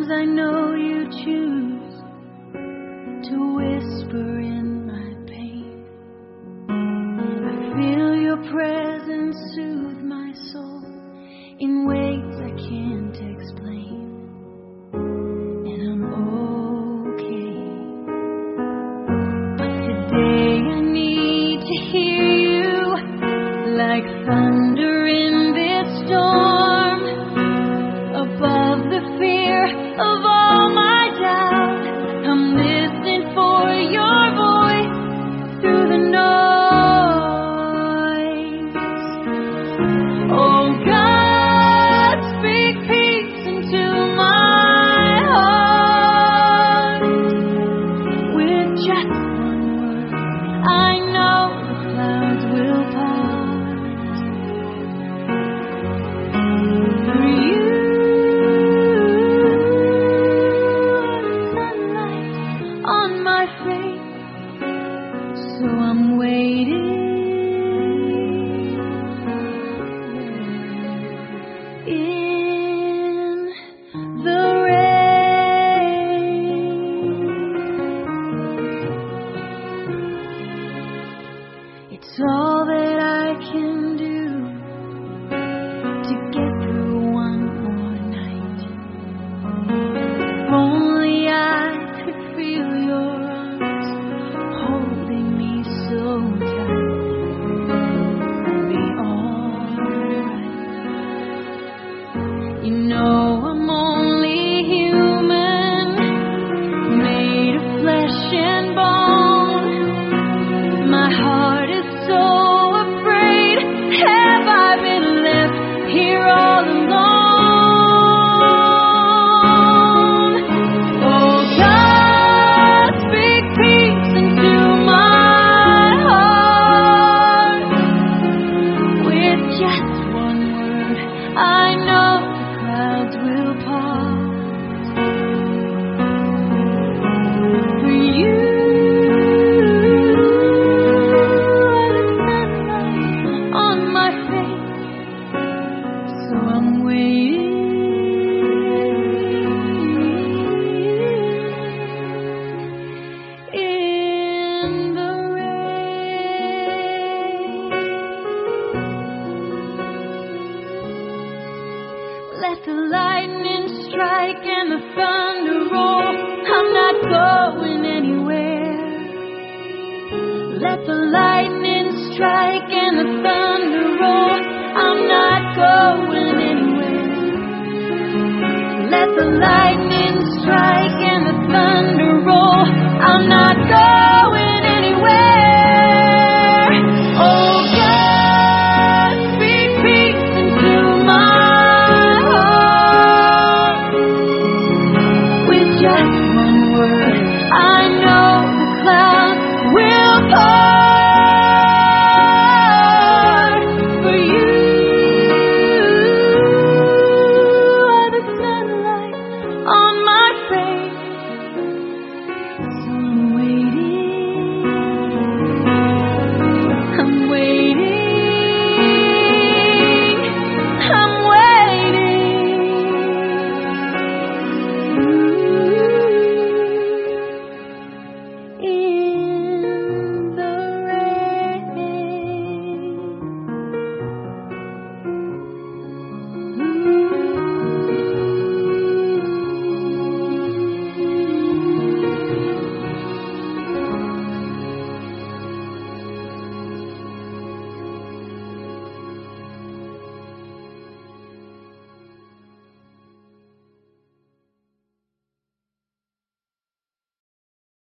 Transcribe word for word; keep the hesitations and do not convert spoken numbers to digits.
Sometimes I know you choose to whisper in my pain. I feel your presence soothe my soul in ways I can't explain. And I'm okay. But today I need to hear you like thunder in this storm. Above the fear of all my doubt, I'm listening for your voice through the noise. Oh God, speak peace into my heart. With just one word, I know the clouds will part. For you on my face, so I'm waiting in the rain. It's all that I can do to get through one more night. If only I could feel your arms holding me so tight, I'll be alright. You know I'm only human, made of flesh and bone. My heart is so afraid. Have I been left here all alone? Oh God, speak peace into my heart. With just one word, I know the clouds will part. For you are the sunlight on my face, so I'm waiting in the rain. Let the lightning strike and the thunder roll. I'm not going anywhere. Let the lightning strike and the thunder roll. I'm not going